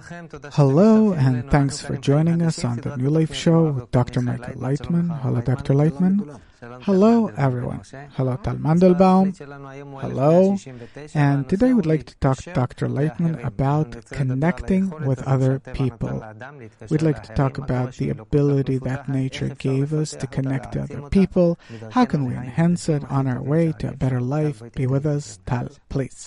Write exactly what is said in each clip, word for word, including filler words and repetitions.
Hello, and thanks for joining us on the New Life Show with Doctor Michael Leitman. Hello, Doctor Leitman. Hello, everyone. Hello, Tal Mandelbaum. Hello. And today we'd like to talk to Doctor Leitman about connecting with other people. We'd like to talk about the ability that nature gave us to connect to other people. How can we enhance it on our way to a better life? Be with us, Tal, please.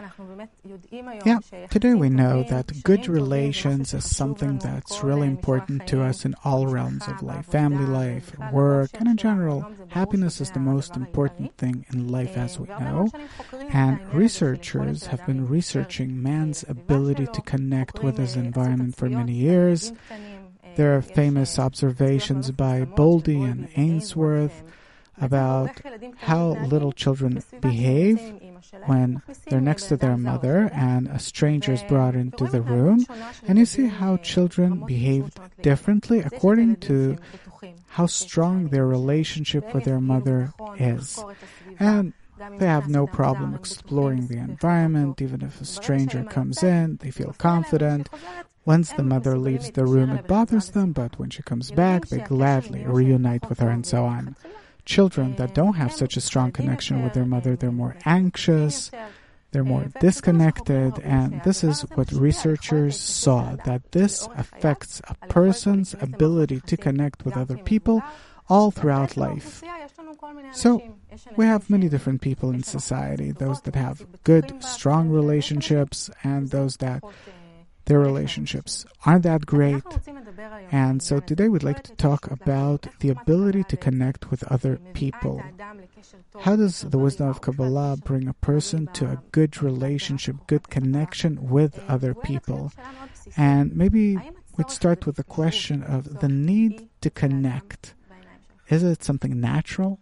Yeah, today we know that good relations is something that's really important to us in all realms of life, family life, work, and in general. Happiness is the most important thing in life, as we know, and researchers have been researching man's ability to connect with his environment for many years. There are famous observations by Bowlby and Ainsworth about how little children behave when they're next to their mother and a stranger is brought into the room, and you see how children behave differently according to how strong their relationship with their mother is. And they have no problem exploring the environment. Even if a stranger comes in, they feel confident. Once the mother leaves the room, it bothers them, but when she comes back, they gladly reunite with her and so on. Children that don't have such a strong connection with their mother, they're more anxious, they're more disconnected, and this is what researchers saw, that this affects a person's ability to connect with other people all throughout life. So, we have many different people in society, those that have good, strong relationships, and those that their relationships aren't that great. And so today we'd like to talk about the ability to connect with other people. How does the wisdom of Kabbalah bring a person to a good relationship, good connection with other people? And maybe we'd start with the question of the need to connect. Is it something natural?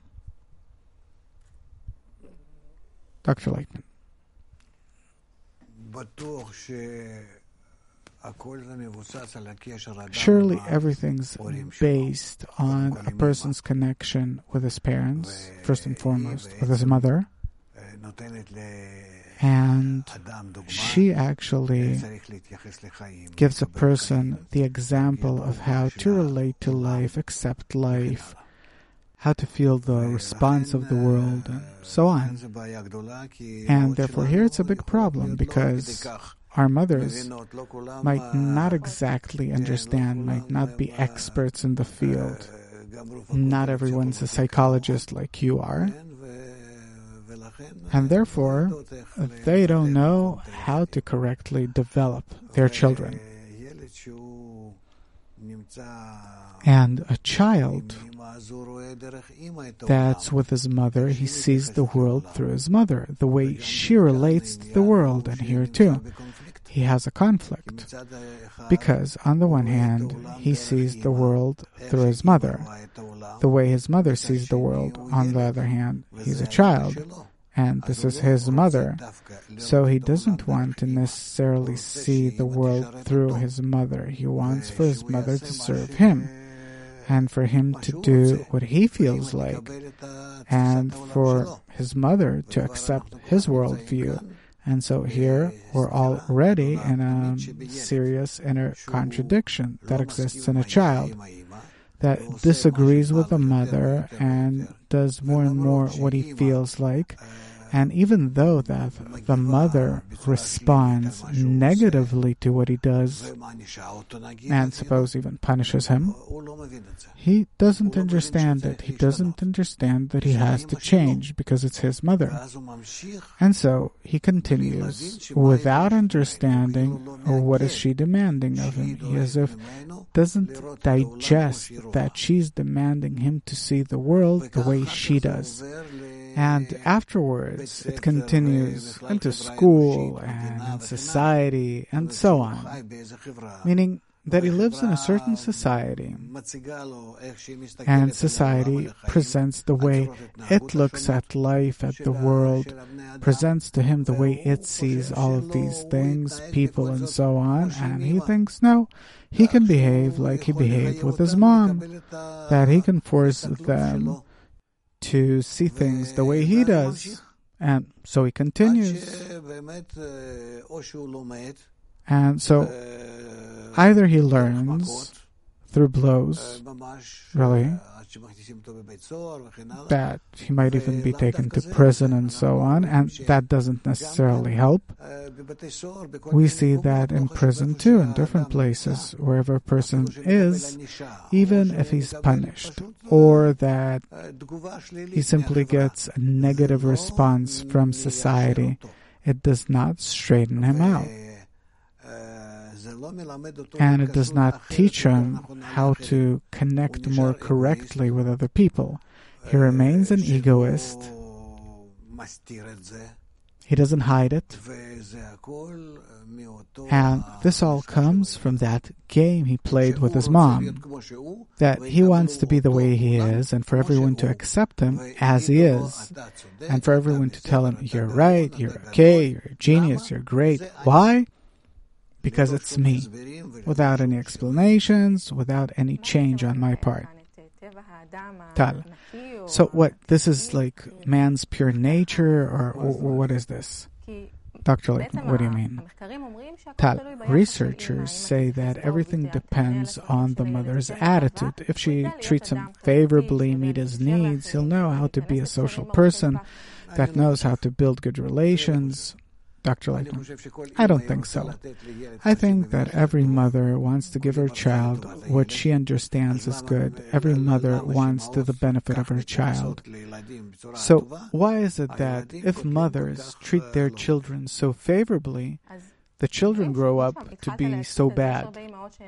Doctor Leitman. Surely everything's based on a person's connection with his parents, first and foremost, with his mother. And she actually gives a person the example of how to relate to life, accept life, how to feel the response of the world, and so on. And therefore here it's a big problem, because our mothers might not exactly understand, might not be experts in the field. Not everyone's a psychologist like you are. And therefore, they don't know how to correctly develop their children. And a child that's with his mother, he sees the world through his mother, the way she relates to the world. And here too, he has a conflict, because on the one hand, he sees the world through his mother, the way his mother sees the world. On the other hand, he's a child, and this is his mother, so he doesn't want to necessarily see the world through his mother. He wants for his mother to serve him, and for him to do what he feels like, and for his mother to accept his worldview. And so here we're already in a serious inner contradiction that exists in a child that disagrees with the mother and does more and more what he feels like. And even though that the mother responds negatively to what he does, and suppose even punishes him, he doesn't understand it. He doesn't understand that he has to change because it's his mother. And so he continues without understanding what is she demanding of him. He as if doesn't digest that she's demanding him to see the world the way she does. And afterwards, it continues into school and in society and so on. Meaning that he lives in a certain society, and society presents the way it looks at life, at the world, presents to him the way it sees all of these things, people and so on, and he thinks, no, he can behave like he behaved with his mom, that he can force them to see things the way he does. And so he continues. And so either he learns through blows, really, that he might even be taken to prison and so on, and that doesn't necessarily help. We see that in prison too, in different places, wherever a person is, even if he's punished, or that he simply gets a negative response from society, it does not straighten him out. And it does not teach him how to connect more correctly with other people. He remains an egoist. He doesn't hide it. And this all comes from that game he played with his mom, that he wants to be the way he is and for everyone to accept him as he is, and for everyone to tell him, you're right, you're okay, you're a genius, you're great. Why? Because it's me, without any explanations, without any change on my part. Tal. So what, this is like man's pure nature, or, or, or what is this? Doctor Laitman, what do you mean? Tal, researchers say that everything depends on the mother's attitude. If she treats him favorably, meet his needs, he'll know how to be a social person that knows how to build good relations. Doctor Laitman, I don't think so. I think that every mother wants to give her child what she understands is good. Every mother wants to the benefit of her child. So why is it that if mothers treat their children so favorably, the children grow up to be so bad?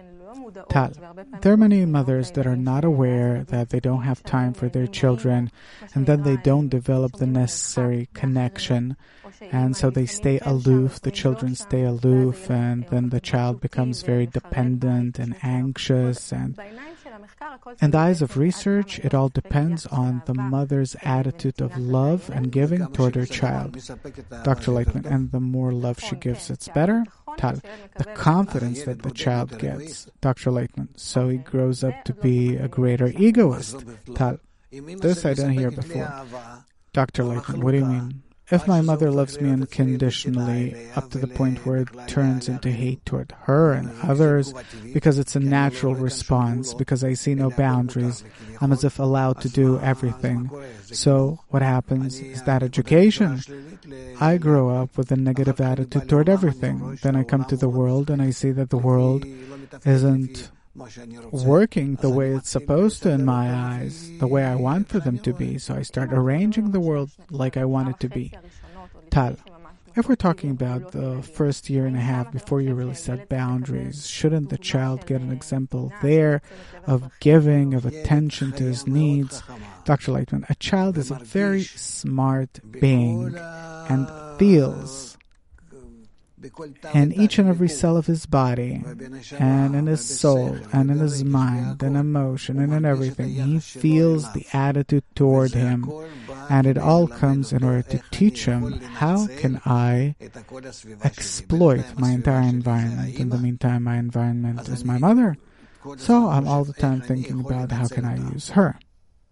Tal, there are many mothers that are not aware that they don't have time for their children, and then they don't develop the necessary connection, and so they stay aloof, the children stay aloof, and then the child becomes very dependent and anxious. And in the eyes of research, it all depends on the mother's attitude of love and giving toward her child. Doctor Laitman, and the more love she gives, it's better? Tal, the confidence that the child gets. Doctor Laitman, so he grows up to be a greater egoist. Tal, this I didn't hear before. Doctor Laitman, what do you mean? If my mother loves me unconditionally up to the point where it turns into hate toward her and others, because it's a natural response, because I see no boundaries, I'm as if allowed to do everything. So what happens is that education. I grow up with a negative attitude toward everything. Then I come to the world and I see that the world isn't working the way it's supposed to in my eyes, the way I want for them to be. So I start arranging the world like I want it to be. Tal, if we're talking about the first year and a half before you really set boundaries, shouldn't the child get an example there of giving, of attention to his needs? Doctor Laitman, a child is a very smart being and feels in each and every cell of his body, and in his soul, and in his mind, and emotion, and in everything. He feels the attitude toward him, and it all comes in order to teach him, how can I exploit my entire environment? In the meantime, my environment is my mother. So I'm all the time thinking about how can I use her.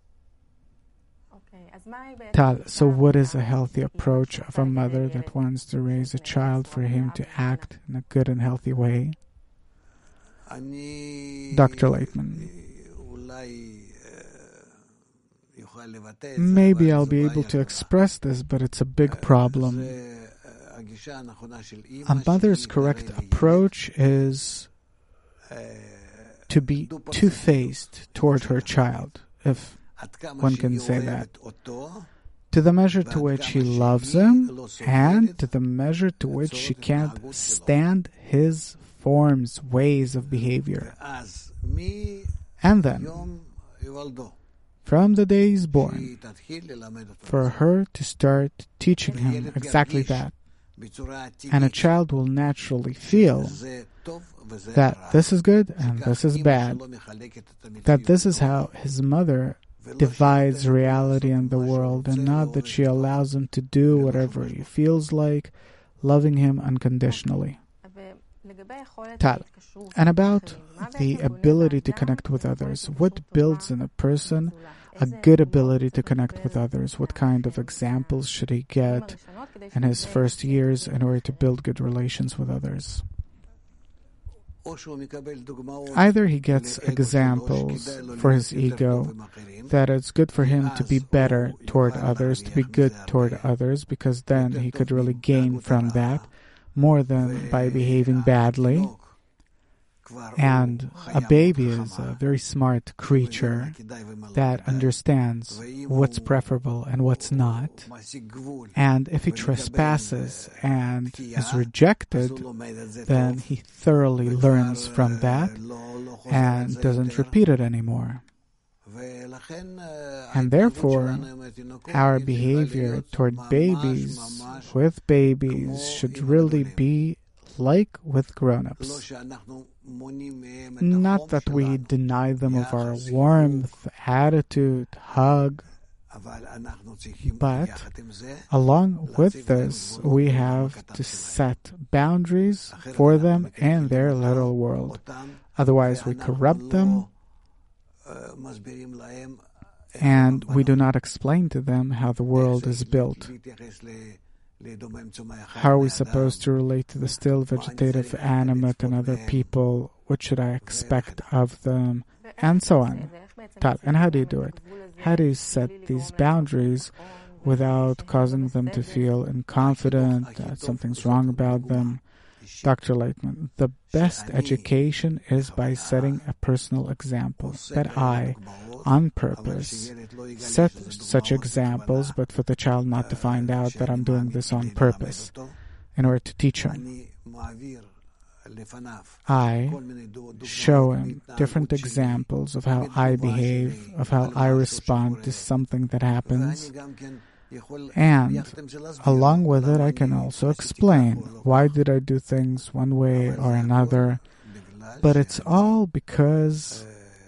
Tal, so what is a healthy approach of a mother that wants to raise a child for him to act in a good and healthy way? Doctor Laitman, maybe I'll be able to express this, but it's a big problem. A mother's correct approach is to be two-faced toward her child, if one can say that, to the measure to which she loves him, and to the measure to which she can't stand his forms, ways of behavior. And then, from the day he's born, for her to start teaching him exactly that. And a child will naturally feel that this is good and this is bad, that this is how his mother divides reality and the world, and not that she allows him to do whatever he feels like, loving him unconditionally. Tal, and about the ability to connect with others, what builds in a person a good ability to connect with others? What kind of examples should he get in his first years in order to build good relations with others? Either he gets examples for his ego, that it's good for him to be better toward others, to be good toward others, because then he could really gain from that more than by behaving badly. And a baby is a very smart creature that understands what's preferable and what's not. And if he trespasses and is rejected, then he thoroughly learns from that and doesn't repeat it anymore. And therefore, our behavior toward babies, with babies, should really be like with grown-ups. Not that we deny them of our warmth, attitude, hug, but along with this, we have to set boundaries for them in their little world. Otherwise, we corrupt them, and we do not explain to them how the world is built. How are we supposed to relate to the still vegetative animate and other people? What should I expect of them? And so on. Tal, and how do you do it? How do you set these boundaries without causing them to feel inconfident, that something's wrong about them? Doctor Lightman, the best education is by setting a personal example, that I, on purpose, set such examples, but for the child not to find out that I'm doing this on purpose, in order to teach him. I show him different examples of how I behave, of how I respond to something that happens. And along with it, I can also explain why did I do things one way or another. But it's all because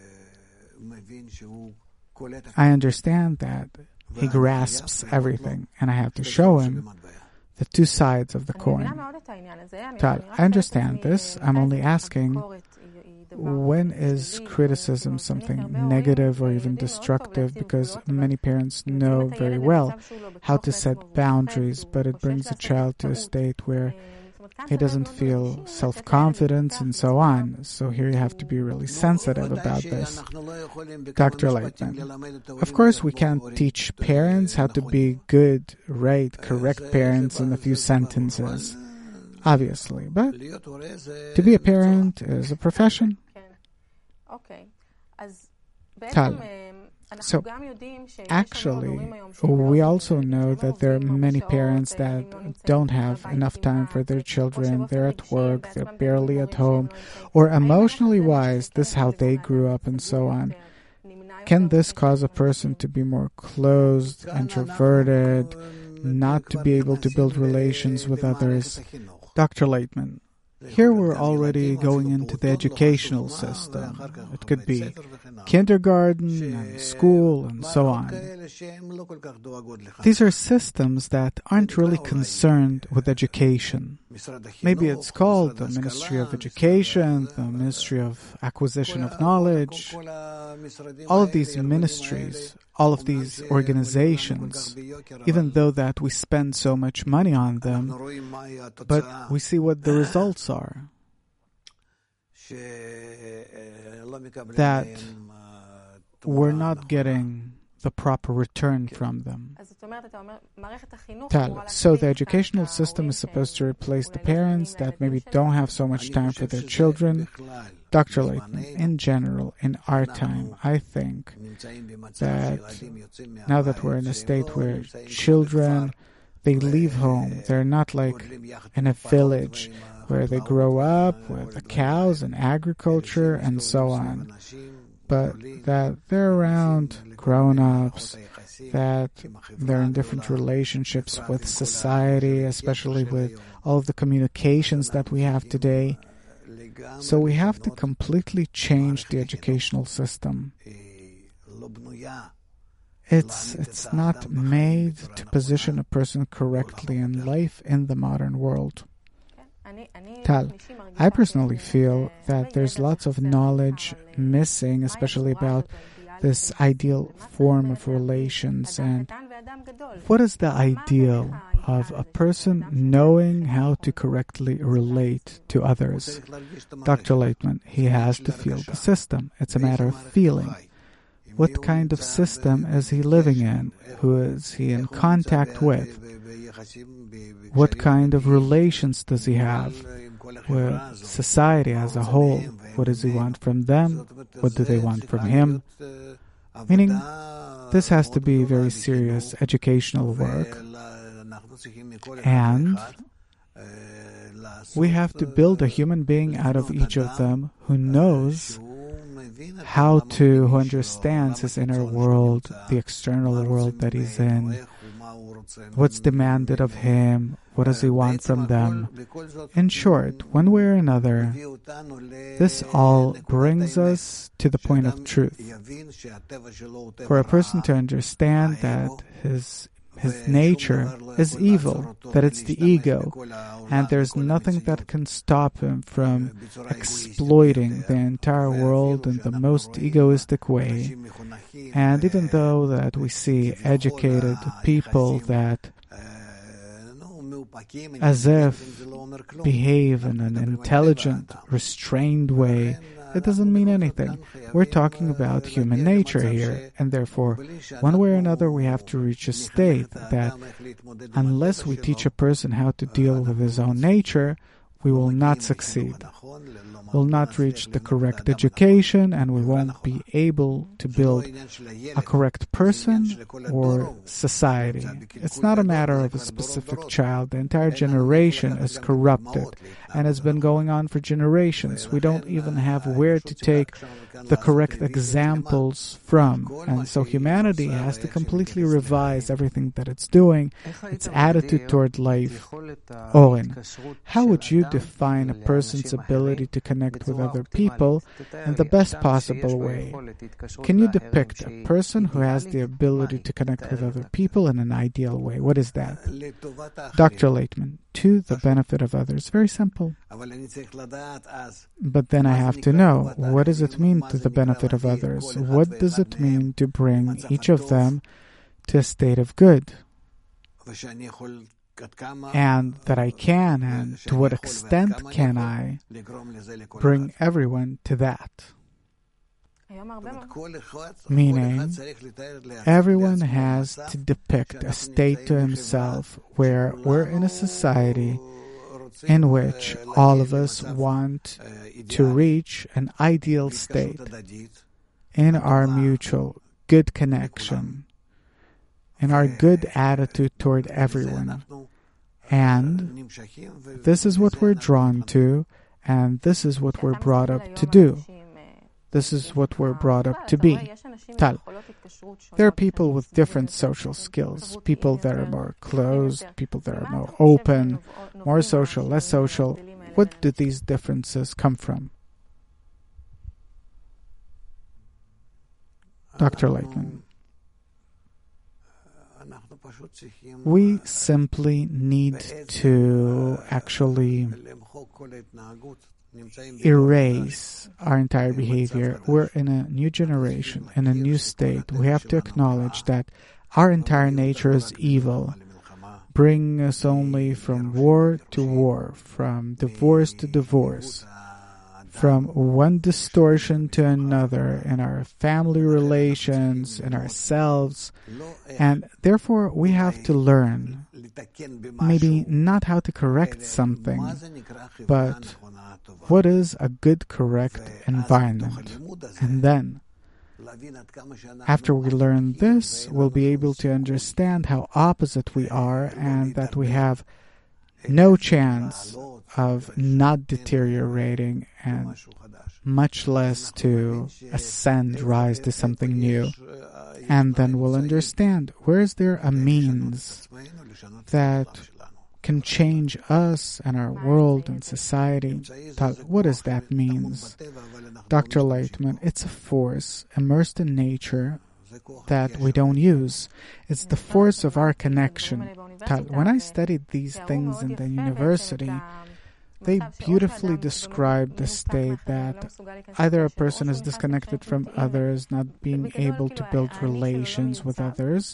I understand that he grasps everything, and I have to show him the two sides of the coin. Tal, I understand this. I'm only asking, when is criticism something negative or even destructive? Because many parents know very well how to set boundaries, but it brings a child to a state where he doesn't feel self-confidence and so on. So here you have to be really sensitive about this. Doctor Lightman, of course we can't teach parents how to be good, right, correct parents in a few sentences. Obviously, but to be a parent is a profession. Tal. So, actually, we also know that there are many parents that don't have enough time for their children. They're at work, they're barely at home, or emotionally wise, this is how they grew up and so on. Can this cause a person to be more closed, introverted, not to be able to build relations with others? Doctor Lightman, here we're already going into the educational system. It could be kindergarten and school and so on. These are systems that aren't really concerned with education. Maybe it's called the Ministry of Education, the Ministry of Acquisition of Knowledge. All of these ministries, all of these organizations, even though that we spend so much money on them, but we see what the results are. That we're not getting the proper return from them. Tal. So the educational system is supposed to replace the parents that maybe don't have so much time for their children. Doctor Lightman, in general, in our time, I think that now that we're in a state where children, they leave home, they're not like in a village where they grow up with the cows and agriculture and so on, but that they're around grown-ups, that they're in different relationships with society, especially with all of the communications that we have today. So we have to completely change the educational system. It's it's not made to position a person correctly in life in the modern world. Tal, I personally feel that there's lots of knowledge missing, especially about this ideal form of relations. And what is the ideal of a person knowing how to correctly relate to others. Doctor Laitman, he has to feel the system. It's a matter of feeling. What kind of system is he living in? Who is he in contact with? What kind of relations does he have with society as a whole? What does he want from them? What do they want from him? Meaning, this has to be very serious educational work. And we have to build a human being out of each of them who knows how to, who understands his inner world, the external world that he's in, what's demanded of him, what does he want from them. In short, one way or another, this all brings us to the point of truth. For a person to understand that his his nature is evil, that it's the ego, and there's nothing that can stop him from exploiting the entire world in the most egoistic way. And even though that we see educated people that as if behave in an intelligent, restrained way, it doesn't mean anything. We're talking about human nature here, and therefore, one way or another, we have to reach a state that unless we teach a person how to deal with his own nature, we will not succeed. We'll not reach the correct education, and we won't be able to build a correct person or society. It's not a matter of a specific child. The entire generation is corrupted and has been going on for generations. We don't even have where to take the correct examples from. And so humanity has to completely revise everything that it's doing, its attitude toward life. Oren, how would you define a person's ability to connect with other people in the best possible way? Can you depict a person who has the ability to connect with other people in an ideal way? What is that? Doctor Laitman, to the benefit of others. Very simple. But then I have to know, what does it mean to the benefit of others? What does it mean to bring each of them to a state of good? And that I can, and to what extent can I bring everyone to that? Meaning, everyone has to depict a state to himself where we're in a society in which all of us want to reach an ideal state in our mutual good connection, in our good attitude toward everyone. And this is what we're drawn to, and this is what we're brought up to do. This is what we're brought up to be. Tal. There are people with different social skills, people that are more closed, people that are more open, more social, less social. What do these differences come from? Doctor Laitman. We simply need to actually erase our entire behavior. We're in a new generation, in a new state. We have to acknowledge that our entire nature is evil, bringing us only from war to war, from divorce to divorce, from one distortion to another in our family relations, in ourselves. And therefore, we have to learn, maybe not how to correct something, but what is a good, correct environment. And then, after we learn this, we'll be able to understand how opposite we are and that we have no chance of not deteriorating and much less to ascend, rise to something new. And then we'll understand, where is there a means that can change us and our world and society? What does that mean? Doctor Laitman, it's a force immersed in nature that we don't use. It's the force of our connection. When I studied these things in the university, they beautifully describe the state that either a person is disconnected from others, not being able to build relations with others,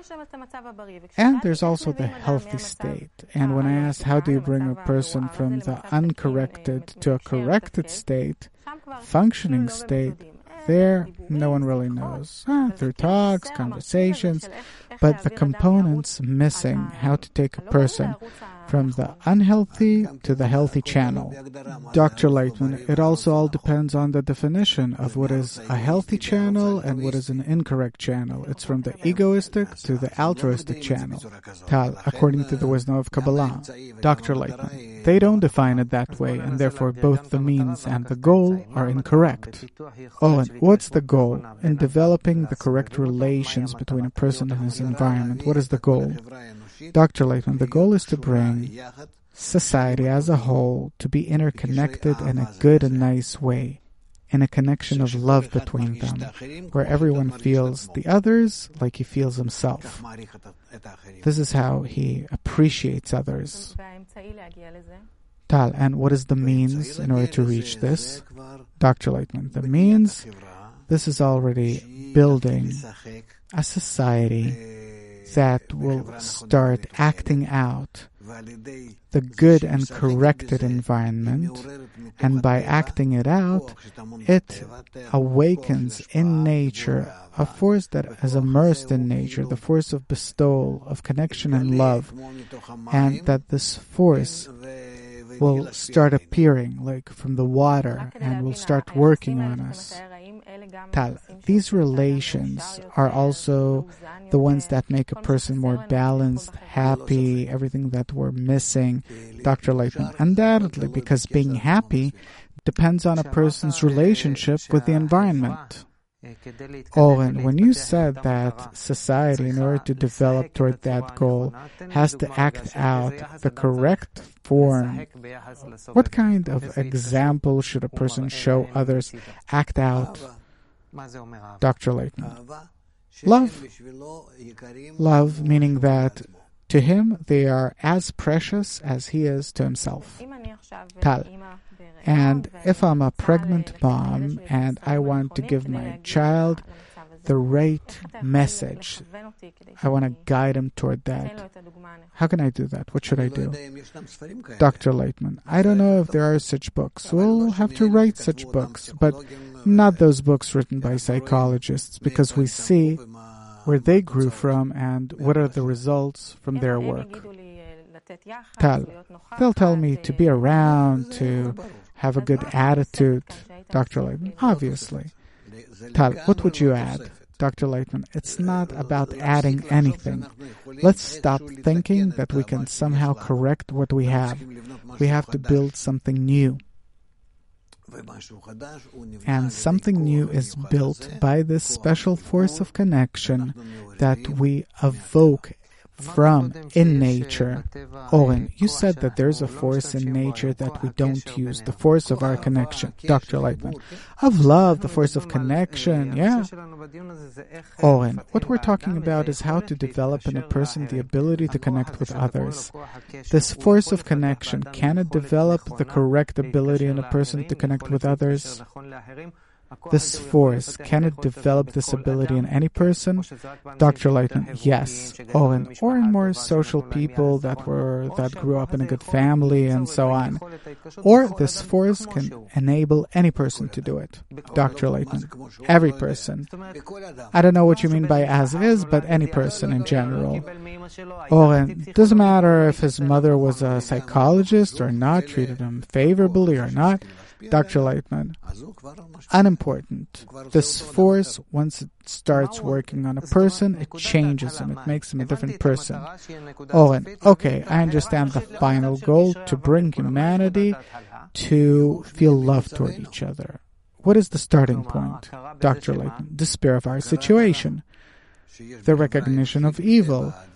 and there's also the healthy state. And when I asked how do you bring a person from the uncorrected to a corrected state, functioning state, there no one really knows. Ah, through talks, conversations, but the components missing how to take a person from the unhealthy to the healthy channel. Doctor Lightman, it also all depends on the definition of what is a healthy channel and what is an incorrect channel. It's from the egoistic to the altruistic channel. Tal, according to the wisdom of Kabbalah. Doctor Lightman, they don't define it that way, and therefore both the means and the goal are incorrect. Owen, what's the goal? In developing the correct relations between a person and his environment, what is the goal? Doctor Lightman, the goal is to bring society as a whole to be interconnected in a good and nice way, in a connection of love between them, where everyone feels the others like he feels himself. This is how he appreciates others. Tal, and what is the means in order to reach this? Doctor Lightman, the means, this is already building a society that will start acting out the good and corrected environment, and by acting it out, it awakens in nature a force that is immersed in nature, the force of bestowal, of connection and love, and that this force will start appearing like from the water and will start working on us. Tal, these relations are also the ones that make a person more balanced, happy, everything that we're missing. Doctor Lightman, undoubtedly, because being happy depends on a person's relationship with the environment. Oh, and when you said that society, in order to develop toward that goal, has to act out the correct form, what kind of example should a person show others act out? Doctor Lightman, love. Love, meaning that to him they are as precious as he is to himself. Tal. And if I'm a pregnant mom and I want to give my child the right message, I want to guide him toward that, how can I do that? What should I do? Doctor Lightman, I don't know if there are such books. We'll have to write such books, but not those books written by psychologists, because we see where they grew from and what are the results from their work. Tal, they'll tell me to be around, to have a good attitude. Doctor Lightman, obviously. Tal, what would you add? Doctor Lightman, it's not about adding anything. Let's stop thinking that we can somehow correct what we have. We have to build something new. And something new is built by this special force of connection that we evoke from in nature. Owen, you said that there's a force in nature that we don't use, the force of our connection. Doctor Lightman, of love, the force of connection, yeah. Owen, what we're talking about is how to develop in a person the ability to connect with others. This force of connection, can it develop the correct ability in a person to connect with others? This force, can it develop this ability in any person? Doctor Lightman, yes. Oh, and or in more social people that were that grew up in a good family and so on. Or this force can enable any person to do it. Doctor Lightman, every person. I don't know what you mean by as is, but any person in general. Oh, and it doesn't matter if his mother was a psychologist or not, treated him favorably or not. Doctor Lightman, unimportant. This force, once it starts working on a person, it changes him. It makes him a different person. Oh, and okay, I understand the final goal, to bring humanity to feel love toward each other. What is the starting point? Doctor Lightman, despair of our situation. The recognition of evil,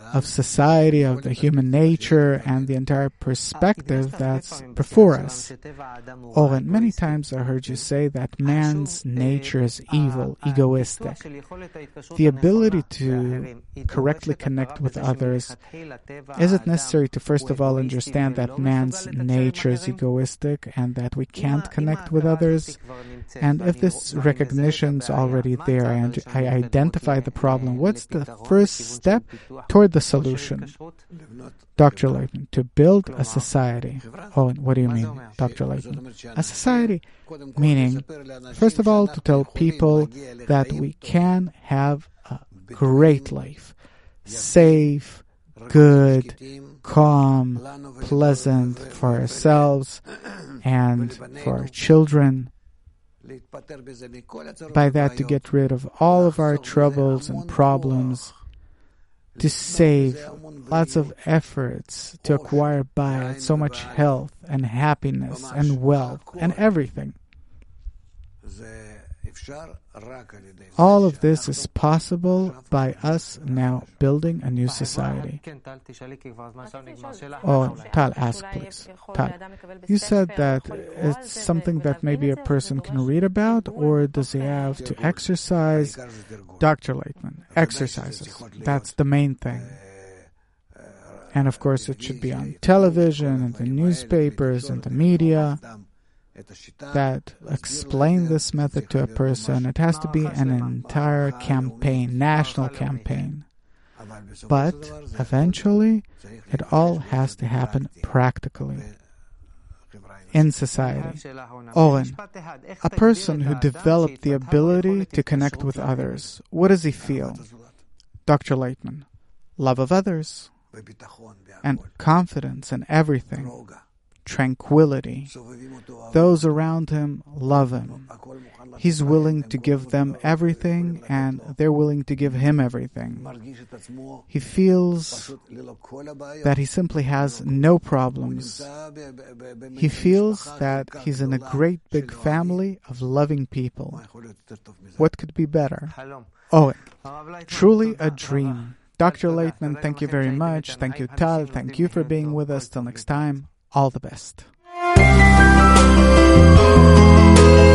of society, of the human nature, and the entire perspective that's before us. Oren, many times I heard you say that man's nature is evil, egoistic. The ability to correctly connect with others, is it necessary to first of all understand that man's nature is egoistic and that we can't connect with others? And if this recognition is already there and I identify the problem, what's the first step toward the solution? Doctor Leitman, to build a society. Oh, what do you mean, Doctor Leitman? A society, meaning, first of all, to tell people that we can have a great life, safe, good, calm, pleasant for ourselves and for our children. By that, to get rid of all of our troubles and problems, to save lots of efforts to acquire by it so much health and happiness and wealth and everything. All of this is possible by us now building a new society. Oh, Tal, ask please. Tal, you said that it's something that maybe a person can read about, or does he have to exercise? Doctor Leitman, exercises. That's the main thing. And of course it should be on television and the newspapers and the media that explain this method to a person. It has to be an entire campaign, national campaign. But eventually, it all has to happen practically in society. Owen, a person who developed the ability to connect with others, what does he feel? Doctor Leitman, love of others and confidence in everything. Tranquility. Those around him love him. He's willing to give them everything, and they're willing to give him everything. He feels that he simply has no problems. He feels that he's in a great big family of loving people. What could be better? Oh, truly a dream. Doctor Leitman, thank you very much. Thank you, Tal. Thank you for being with us. Till next time. All the best.